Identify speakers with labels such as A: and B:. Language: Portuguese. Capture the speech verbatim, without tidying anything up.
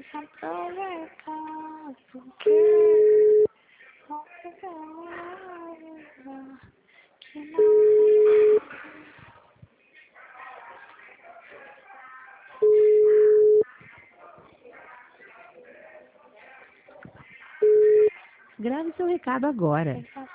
A: aproveitar, porque não fica mais que não.
B: Grave seu recado agora.